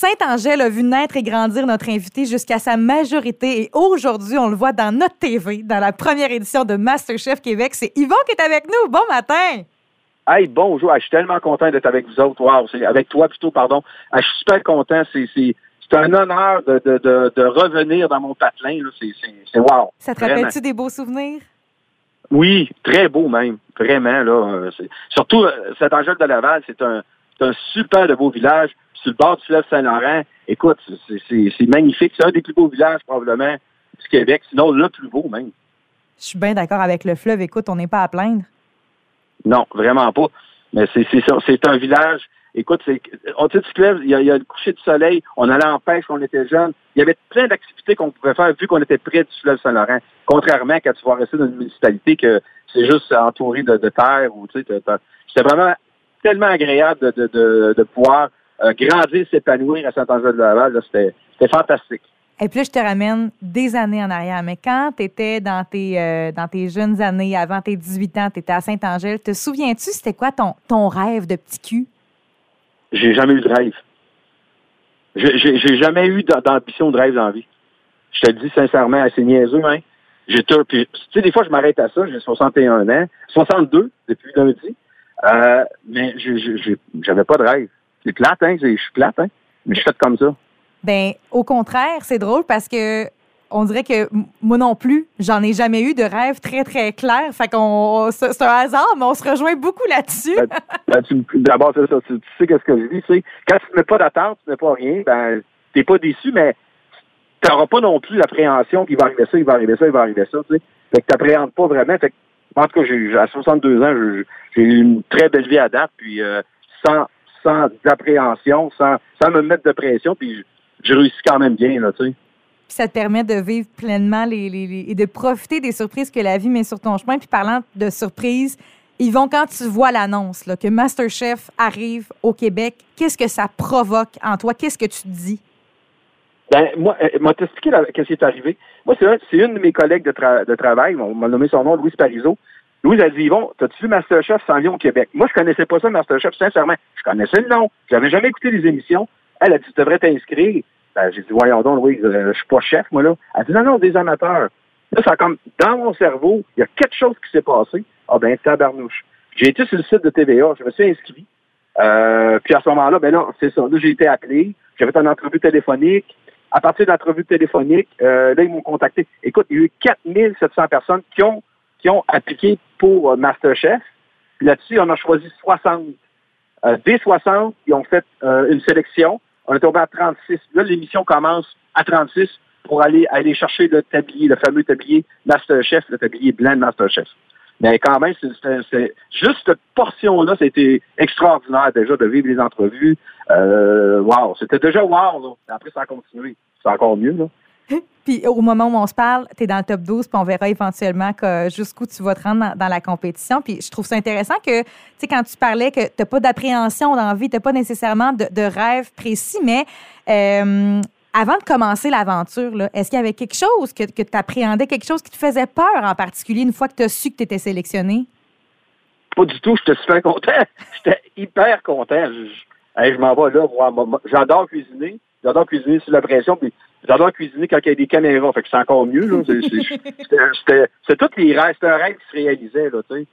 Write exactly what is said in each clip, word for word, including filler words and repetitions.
Saint-Angèle a vu naître et grandir notre invité jusqu'à sa majorité. Et aujourd'hui, on le voit dans notre T V, dans la première édition de MasterChef Québec. C'est Yvon qui est avec nous. Bon matin! Hey, bonjour. Je suis tellement content d'être avec vous autres. Wow, c'est avec toi plutôt, pardon. Je suis super content. C'est, c'est, c'est un honneur de, de, de, de revenir dans mon patelin. Là. C'est, c'est, c'est wow. Ça te Vraiment. rappelle-tu des beaux souvenirs? Oui, très beau même. Vraiment, là. C'est, surtout, Saint-Angèle de Laval, c'est un, c'est un super de beau village. Sur le bord du fleuve Saint-Laurent. Écoute, c'est, c'est, c'est magnifique. C'est un des plus beaux villages, probablement, du Québec. Sinon, le plus beau, même. Je suis bien d'accord avec le fleuve. Écoute, on n'est pas à plaindre. Non, vraiment pas. Mais c'est, c'est ça. C'est un village. Écoute, c'est, on, tu sais, tu te lèves, il y, a, il y a le coucher du soleil. On allait en pêche quand on était jeunes. Il y avait plein d'activités qu'on pouvait faire vu qu'on était près du fleuve Saint-Laurent. Contrairement quand tu vas rester dans une municipalité que c'est juste entouré de, de terre ou, tu sais, t'as, t'as, c'était vraiment tellement agréable de, de, de, de pouvoir euh, grandir, s'épanouir à Saint-Angèle-de-Laval. Là, c'était, c'était fantastique. Et puis là, je te ramène des années en arrière. Mais quand tu étais dans tes, euh, dans tes jeunes années, avant tes dix-huit ans, tu étais à Saint-Angèle, te souviens-tu, c'était quoi ton, ton rêve de petit cul? J'ai jamais eu de rêve. J'ai, j'ai, j'ai jamais eu d'ambition de rêve dans la vie. Je te le dis sincèrement, assez niaiseux, hein. J'ai tout, puis, tu sais, des fois, je m'arrête à ça. J'ai soixante et un ans. soixante-deux depuis lundi. Euh, mais je, je, je, j'avais pas de rêve. C'est plate, hein. Je suis plate, hein. Mais je suis fait comme ça. Ben, au contraire, c'est drôle parce que on dirait que moi non plus, j'en ai jamais eu de rêve très, très clair. Fait qu'on, c'est un hasard, mais on se rejoint beaucoup là-dessus. Ben, ben, tu, d'abord, c'est ça. Tu, tu sais qu'est-ce que je dis, tu sais. Quand tu ne mets pas d'attente, tu ne mets pas rien, ben, t'es pas déçu, mais tu n'auras pas non plus l'appréhension qu'il va arriver ça, il va arriver ça, il va arriver ça, tu sais. Fait que tu n'appréhendes pas vraiment. Fait que, en tout cas, j'ai, à soixante-deux ans, j'ai, j'ai eu une très belle vie à date, puis euh, sans, sans appréhension, sans, sans me mettre de pression, puis j'ai réussi quand même bien, là, tu sais. Puis ça te permet de vivre pleinement les, les, les, et de profiter des surprises que la vie met sur ton chemin. Puis parlant de surprises, Yvon, quand tu vois l'annonce là, que MasterChef arrive au Québec, qu'est-ce que ça provoque en toi? Qu'est-ce que tu te dis? Ben, moi, euh, m'a t'expliqué la, qu'est-ce qui est arrivé. Moi, c'est, un, c'est une de mes collègues de, tra- de travail, on m'a nommé son nom, Louise Parizeau. Louise a dit, Yvon, t'as-tu vu MasterChef s'en vient au Québec? Moi, je connaissais pas ça, MasterChef, sincèrement. Je connaissais le nom. J'avais jamais écouté les émissions. Elle a dit, tu devrais t'inscrire. Ben, j'ai dit, voyons donc, Louise, euh, je suis pas chef, moi, là. Elle dit, non, non, des amateurs. Là, ça a comme, dans mon cerveau, il y a quelque chose qui s'est passé. Ah, ben, tabarnouche. J'ai été sur le site de T V A, je me suis inscrit. Euh, puis à ce moment-là, ben là, c'est ça. Là, j'ai été appelé. J'avais fait une entrevue téléphonique. À partir de l'entrevue téléphonique, euh, là, ils m'ont contacté. Écoute, il y a eu quatre mille sept cents personnes qui ont, qui ont appliqué pour euh, MasterChef. Puis là-dessus, on a choisi soixante. Euh, des soixante, ils ont fait euh, une sélection. On est tombé à trente-six. Là, l'émission commence à trente-six pour aller aller chercher le tablier, le fameux tablier MasterChef, le tablier blanc de MasterChef. Mais quand même, c'est, c'est, c'est juste cette portion-là, c'était extraordinaire déjà de vivre les entrevues. Euh, wow, c'était déjà wow, là. Après, ça a continué. C'est encore mieux, là. Puis au moment où on se parle, tu es dans le top douze, puis on verra éventuellement que jusqu'où tu vas te rendre dans, dans la compétition. Puis je trouve ça intéressant que, tu sais, quand tu parlais que tu n'as pas d'appréhension dans la vie, tu n'as pas nécessairement de, de rêve précis, mais euh, avant de commencer l'aventure, là, est-ce qu'il y avait quelque chose que, que tu appréhendais, quelque chose qui te faisait peur en particulier une fois que tu as su que tu étais sélectionné? Pas du tout, j'étais super content. J'étais hyper content. Je, je, hey, je m'en vais là voir. J'adore cuisiner. J'adore cuisiner sous la pression, puis j'adore cuisiner quand il y a des caméras. Fait que c'est encore mieux, là. C'est, c'est, c'était, c'était, c'est tous les rêves. C'était un rêve qui se réalisait, là, tu sais.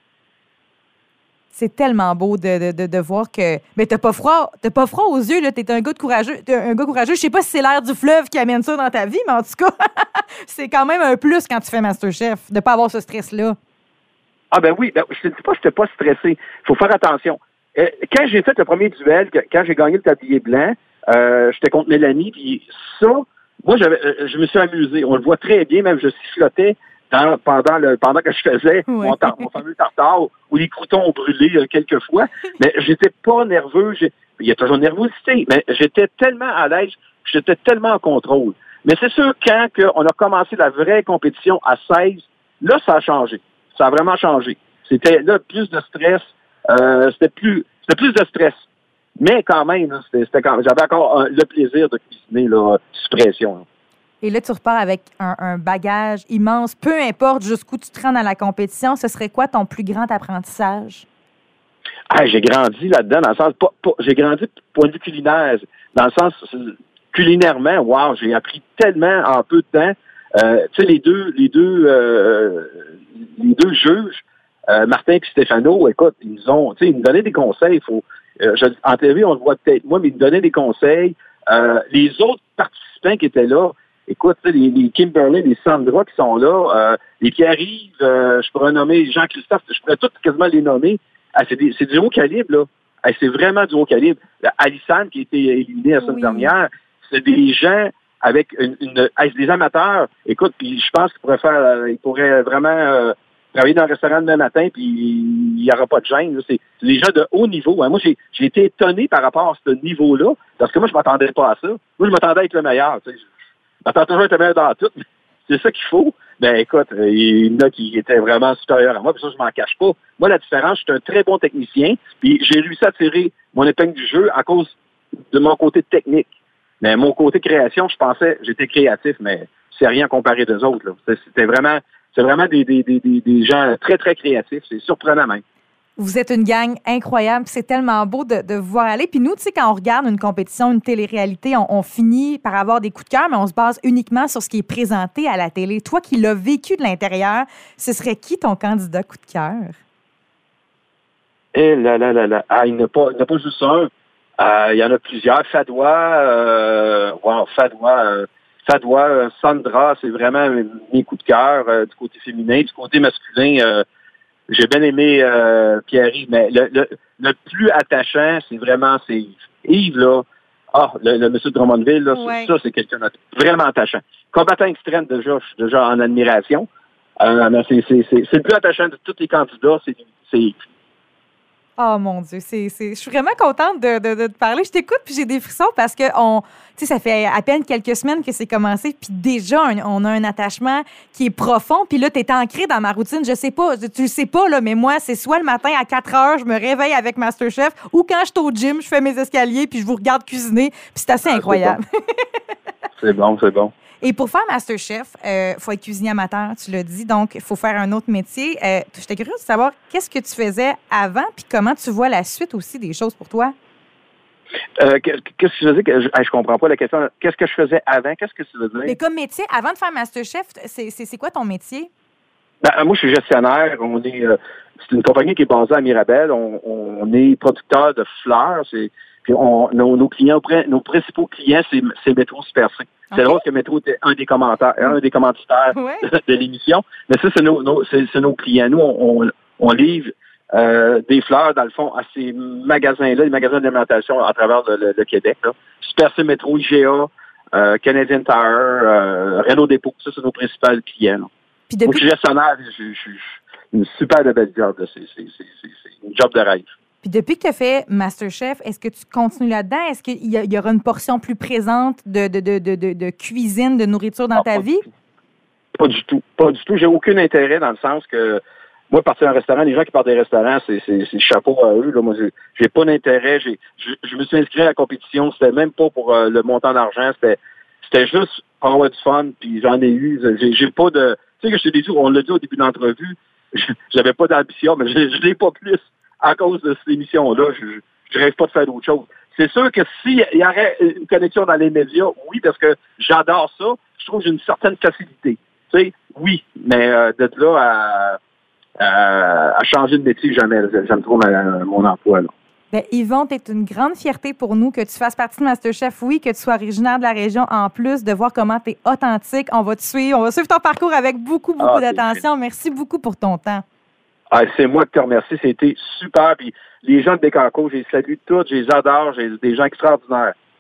C'est tellement beau de, de, de, de voir que... Mais t'as pas froid, t'as pas froid aux yeux, là. T'es un gars de courageux. T'es un gars courageux. Je sais pas si c'est l'air du fleuve qui amène ça dans ta vie, mais en tout cas, c'est quand même un plus quand tu fais MasterChef, de pas avoir ce stress-là. Ah ben oui, ben, je te dis pas que j'étais pas stressé. Il faut faire attention. Euh, quand j'ai fait le premier duel, quand j'ai gagné le tablier blanc, euh, j'étais contre Mélanie, puis ça, moi, j'avais, euh, je me suis amusé. On le voit très bien, même je sifflotais dans, pendant le pendant que je faisais ouais. mon, tar, mon fameux tartare où les croutons ont brûlé euh, quelques fois. Mais j'étais pas nerveux. J'ai, il y a toujours nervosité, mais j'étais tellement à l'aise, j'étais tellement en contrôle. Mais c'est sûr, quand que on a commencé la vraie compétition à seize, là, ça a changé. Ça a vraiment changé. C'était là plus de stress. Euh, c'était plus c'était plus de stress. Mais quand même, là, c'était, c'était quand même, j'avais encore un, le plaisir de cuisiner là, sous pression. Là. Et là, tu repars avec un, un bagage immense. Peu importe jusqu'où tu te rends dans la compétition, ce serait quoi ton plus grand apprentissage? Ah, j'ai grandi là-dedans, dans le sens, pas, pas, j'ai grandi point de vue culinaire. dans le sens, culinairement, wow, j'ai appris tellement en peu de temps. Euh, tu sais, les deux, les deux, euh, les deux juges, euh, Martin et Stéphano, écoute, ils ont, tu sais, ils nous donnaient des conseils. Il faut, euh, je, en T V, on le voit peut-être moins, mais ils nous donnaient des conseils. Euh, les autres participants qui étaient là, écoute, les, les Kimberly, les Sandra qui sont là, euh, les Pierre-Yves, euh, je pourrais nommer Jean-Christophe, je pourrais tous quasiment les nommer. Ah, c'est, des, c'est du haut calibre, là. Ah, c'est vraiment du haut calibre. Alissane, qui a été éliminée la semaine oui. dernière, c'est des gens avec une, une ah, des amateurs. Écoute, puis je pense qu'ils pourraient faire, euh, ils pourraient vraiment euh, travailler dans le restaurant demain matin, puis il n'y aura pas de gêne. Là. C'est, c'est des gens de haut niveau. Hein. Moi, j'ai, j'ai été étonné par rapport à ce niveau-là, parce que moi, je m'attendais pas à ça. Moi, je m'attendais à être le meilleur. Tu sais. Je m'attends toujours à être le meilleur dans tout. C'est ça qu'il faut. Ben écoute, il y en a qui étaient vraiment supérieurs à moi, puis ça, je m'en cache pas. Moi, la différence, je suis un très bon technicien, puis j'ai réussi à tirer mon épingle du jeu à cause de mon côté technique. Mais mon côté création, je pensais, j'étais créatif, mais c'est rien comparé d'eux autres. Là. C'était vraiment, c'est vraiment des, des, des, des gens très, très créatifs. C'est surprenant même. Vous êtes une gang incroyable. C'est tellement beau de, de vous voir aller. Puis nous, tu sais, quand on regarde une compétition, une télé-réalité, on, on finit par avoir des coups de cœur, mais on se base uniquement sur ce qui est présenté à la télé. Toi qui l'as vécu de l'intérieur, ce serait qui ton candidat coup de cœur? Eh là là là là. Ah, il n'y en a pas, il n'y en a pas juste un. Euh, il y en a plusieurs. Fadwa, euh, wow, Fadwa, euh, Fadwa, euh, Sandra, c'est vraiment mes coups de cœur euh, du côté féminin. Du côté masculin, euh, j'ai bien aimé euh, Pierre-Yves, mais le, le, le plus attachant, c'est vraiment c'est Yves. Yves, là, ah, le, le monsieur de Drummondville, là, ouais. ça, c'est quelqu'un de vraiment attachant. Combattant extrême, déjà, je suis déjà en admiration. Euh, mais c'est, c'est, c'est, c'est le plus attachant de tous les candidats, c'est, c'est Yves. Oh mon Dieu, c'est, c'est, je suis vraiment contente de, de, de te parler. Je t'écoute puis j'ai des frissons parce que on, tu sais, ça fait à peine quelques semaines que c'est commencé puis déjà on, on a un attachement qui est profond. Puis là, t'es ancré dans ma routine. Je sais pas, tu le sais pas là, mais moi, c'est soit le matin à quatre heures, je me réveille avec MasterChef, ou quand je suis au gym, je fais mes escaliers puis je vous regarde cuisiner. Puis c'est assez ah, incroyable. C'est bon, c'est bon. Et pour faire MasterChef, il euh, faut être cuisinier amateur, tu l'as dit, donc il faut faire un autre métier. Euh, J'étais curieuse de savoir qu'est-ce que tu faisais avant, puis comment tu vois la suite aussi des choses pour toi? Euh, qu'est-ce que je faisais? Je, je comprends pas la question. Qu'est-ce que je faisais avant? Qu'est-ce que tu veux dire? Mais comme métier, avant de faire MasterChef, c'est, c'est, c'est quoi ton métier? Ben, moi, je suis gestionnaire. On est, euh, c'est une compagnie qui est basée à Mirabel. On, on est producteur de fleurs. C'est, puis on, nos, nos clients, nos principaux clients, c'est, c'est Métro Super C. C'est okay. Drôle que Métro était un des commentaires, un des commanditaires ouais. de, de l'émission. Mais ça, c'est nos, nos, c'est, c'est nos clients. Nous, on, on, on livre euh, des fleurs, dans le fond, à ces magasins-là, les magasins d'alimentation à travers le, le, le Québec. Là. Super C, Métro, I G A, euh, Canadian Tire, euh, Renault Dépôt. Ça, c'est nos principaux clients. Là. Puis depuis... Moi, je suis gestionnaire. Je, je, je, une super de belle job. Là. C'est, c'est, c'est, c'est, c'est une job de rêve. Puis depuis que tu as fait MasterChef, est-ce que tu continues là-dedans? Est-ce qu'il y, y aura une portion plus présente de, de, de, de, de, de cuisine, de nourriture dans ah, ta vie? Pas du tout. Pas du tout. J'ai aucun intérêt dans le sens que moi, partir d'un restaurant, les gens qui partent des restaurants, c'est, c'est, c'est chapeau à eux. Là. Moi, j'ai, j'ai pas d'intérêt. J'ai, je, je me suis inscrit à la compétition. C'était même pas pour euh, le montant d'argent. C'était, c'était juste pour avoir du fun. Puis j'en ai eu. J'ai, j'ai pas de... Tu sais que je te l'ai dit, on l'a dit au début de l'entrevue, j'avais pas d'ambition, mais je, je l'ai pas plus. À cause de cette émission-là, je ne rêve pas de faire d'autre chose. C'est sûr que s'il y aurait une connexion dans les médias, oui, parce que j'adore ça, je trouve que j'ai une certaine facilité. Tu sais, oui, mais euh, d'être là à, à, à changer de métier, jamais. J'aime trop ma, mon emploi. Là. Bien, Yvon, tu es une grande fierté pour nous que tu fasses partie de MasterChef, oui, que tu sois originaire de la région, en plus de voir comment tu es authentique. On va te suivre, on va suivre ton parcours avec beaucoup, beaucoup ah, d'attention. Merci beaucoup pour ton temps. Ah, c'est moi qui te remercie. C'était super. Puis les gens de Bécancour, je les salue tous, je les adore. J'ai des gens extraordinaires.